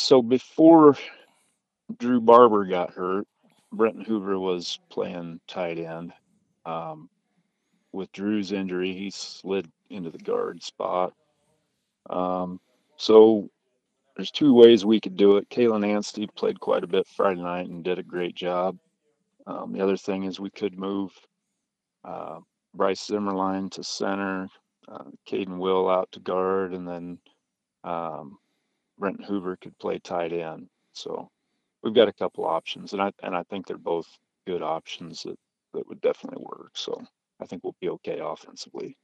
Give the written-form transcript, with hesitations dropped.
So before Drew Barber got hurt, Brenton Hoover was playing tight end. Um, with Drew's injury, he slid into the guard spot. Um, so there's two ways we could do it. Kalen Anstey played quite a bit Friday night and did a great job. The other thing is we could move uh, Bryce Zimmerline to center, Caden Will out to guard, and then um, Brenton Hoover could play tight end. So we've got a couple options, and I think they're both good options that would definitely work. So I think we'll be okay offensively.